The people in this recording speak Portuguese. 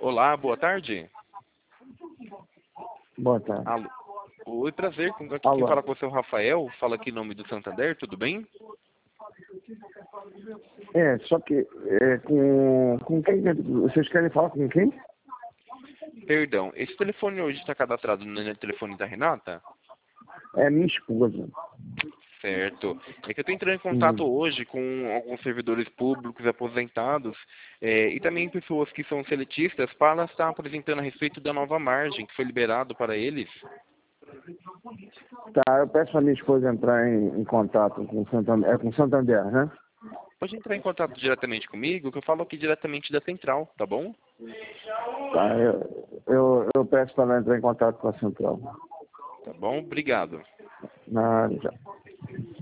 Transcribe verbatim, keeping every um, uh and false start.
Olá, boa tarde. Boa tarde. Alô. Oi, prazer. Com- Aqui quem Alô. fala com você é o Rafael. Fala aqui em nome do Santander, tudo bem? É, só que é, com, com quem? que- Vocês querem falar com quem? Perdão, esse telefone hoje está cadastrado no telefone da Renata? É minha esposa. Certo. É que eu estou entrando em contato Hum. hoje com alguns servidores públicos aposentados é, e também pessoas que são seletistas para estar apresentando a respeito da nova margem que foi liberado para eles. Tá, eu peço a minha esposa entrar em, em contato com o Santander, é com o Santander, né? Pode entrar em contato diretamente comigo, que eu falo aqui diretamente da central, tá bom? Tá, eu, eu, eu peço para ela entrar em contato com a central. Tá bom? Obrigado. Na, já.